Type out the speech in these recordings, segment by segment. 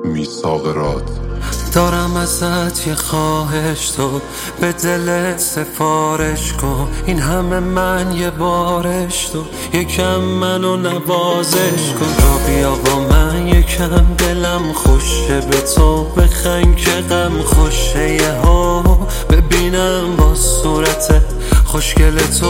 میثاق راد. دارم ازت یه خواهش، تو به دل سفارش کن. این همه من یه بارش، تو یکم منو نوازش کن. را بیا با من یکم، دلم خوشه به تو بخند که غم خوشه. یه ها ببینم با صورت خوشگل تو.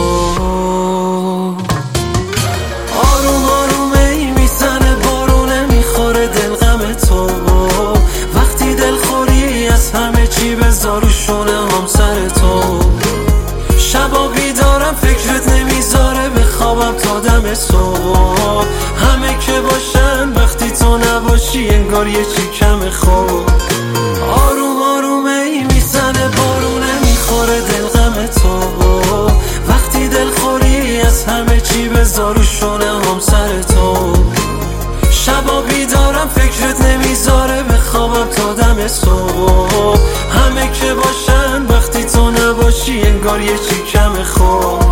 آروم آروم ای میزنه بارونه، میخوره دل غم تو. وقتی دل خوری از همه چی بذار و شونه هم سر تو. شبا بیدارم فکرت نمیذاره بخوابم تا دم صبح. همه که باشن وقتی تو نباشی انگار یه چی کم خوب. آروم آروم ای میزنه بارونه، میخوره دل غم تو. وقتی دل خوری از همه چی بذار و شونه هم سر تو. شبا بیدارم فکرت نمیذاره بخوابم تا دم صبح. همه که باشن وقتی تو نباشی انگار یه چی کم خوب.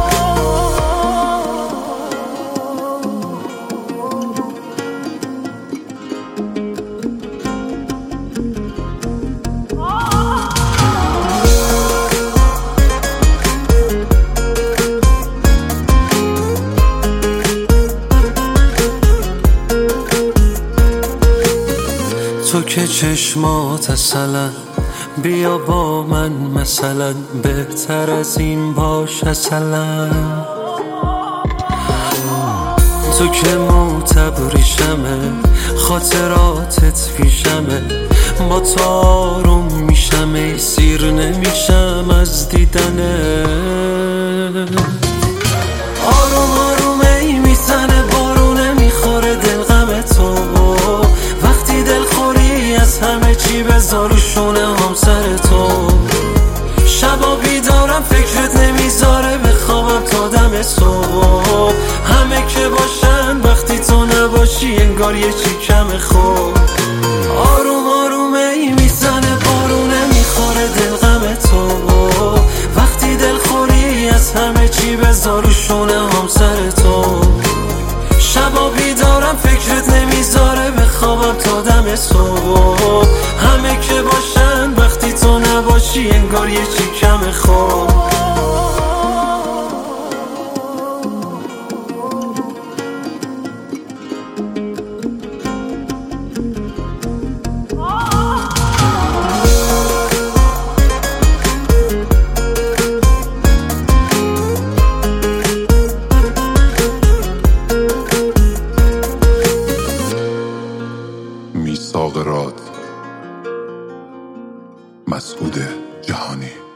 تو که چشمات اصلا، بیا با من مثلا، بهتر از این باش اصلا. تو که موتبریشمه، خاطراتت پیشمه. با تو آروم میشم ای سیر نمیشم از دیدنه. آروم آروم ای میزنه بارونه، میخوره دل غم تو. وقتی دل خوری از همه چی بذار و شونه هم سر تو. شبا بیدارم فکرت نمیذاره بخوابم تا دم صبح. همه که باشن وقتی تو نباشی انگار یه چی کم خوب. آروم آروم ای میزنه بارونه، میخوره دل غم تو. وقتی دل خوری از همه چی بذار و شونه هم سر تو. شبا بیدارم فکرت نمیذاره بخوابم تا دم صبح. همه که باشن وقتی تو نباشی انگار یه چی کم خوب. میثاق راد. مسعود جهانی.